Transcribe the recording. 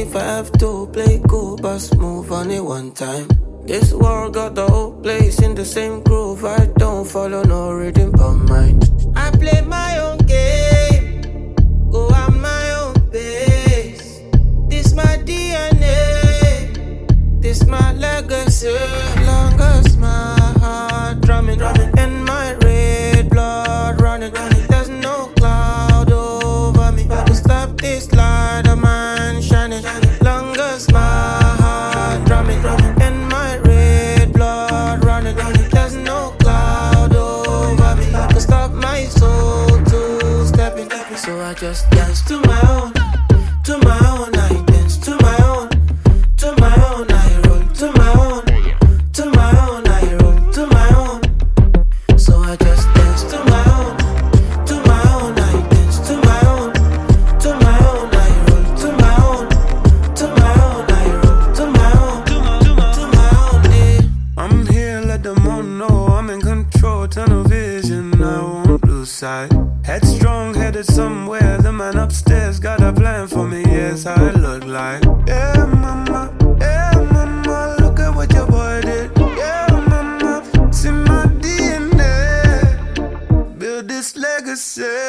if I have to play cool, but move on it one time. This world got the whole place in the same groove. I don't follow no rhythm but mine. I play my own game, go at my own pace. This my DNA, this my legacy. Long as my heart drumming, and my red blood running, there's no cloud over me to stop this light of mine shining. Long as my heart drumming, and my red blood running, there's no cloud over me to stop my soul to stepping. So I just dance to my own, to my own. I dance to my own, to my own. I roll to my own, to my own. I roll to my own. So I just dance to my own, to my own. I dance to my own, to my own. I roll to my own, to my own. I roll to my own, to my own. Yeah. I'm here, let them all know I'm in control. Tunnel vision, I won't lose sight. Headstrong, headed somewhere. The man upstairs got a plan for me. Yes, how it look like. Yeah, mama, look at what your boy did. Yeah, mama, see my DNA, build this legacy.